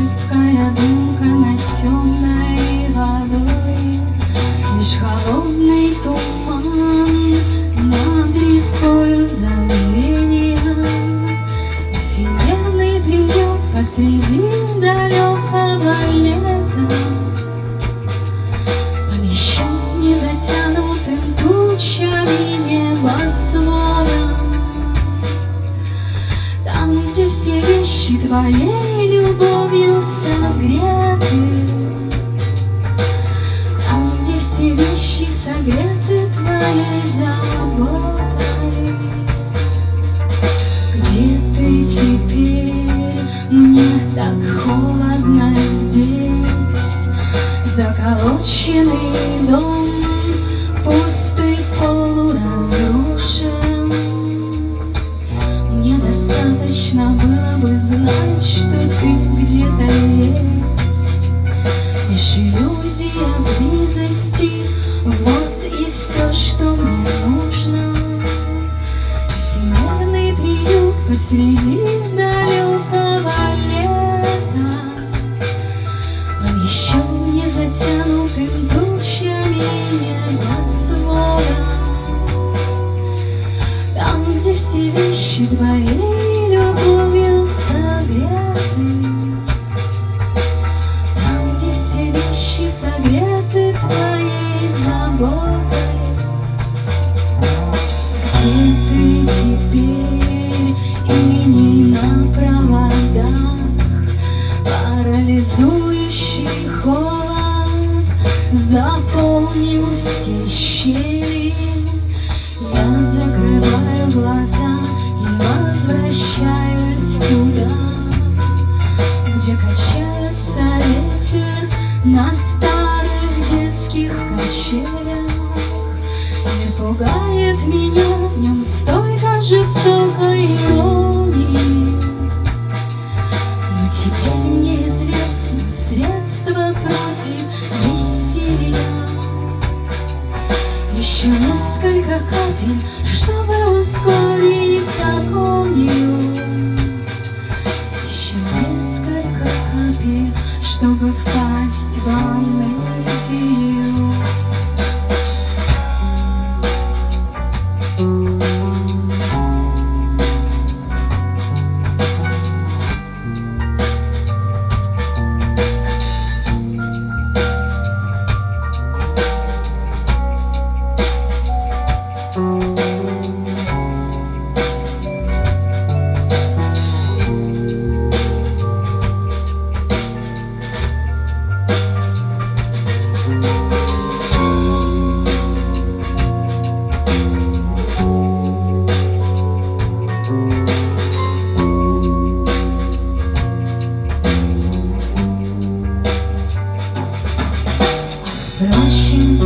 липкая дымка над темной водой, лишь холодный туман над рекою забвения. Эфемерный приют посреди далекого лета, под еще не затянутым тучами небосводом. Там, где все вещи твоей любовью согреты, там, где все вещи согреты твоей заботой. Где ты теперь? Мне так холодно здесь. Заколоченный дом, пустый, полуразрушен. Мне достаточно было бы знать, что ты где-то есть. Лишь иллюзия близости, вот и все, что мне нужно. Эфемерный приют посреди далекого лета, под еще не затянутым тучами небосвода. Там, где все вещи твоей любовью согреты, там, где все вещи согреты твоей заботой. Где ты теперь? Иней на проводах, парализующий холод заполнил все щели. Я закрываю глаза и возвращаюсь туда, где качается ветер на старых детских качелях. И пугает меня в нем столько жестокой иронии. Но теперь мне известно средство против бессилия. Еще несколько капель, чтобы ускорить агонию. Еще несколько капель, чтобы впасть в амнезию. Прощен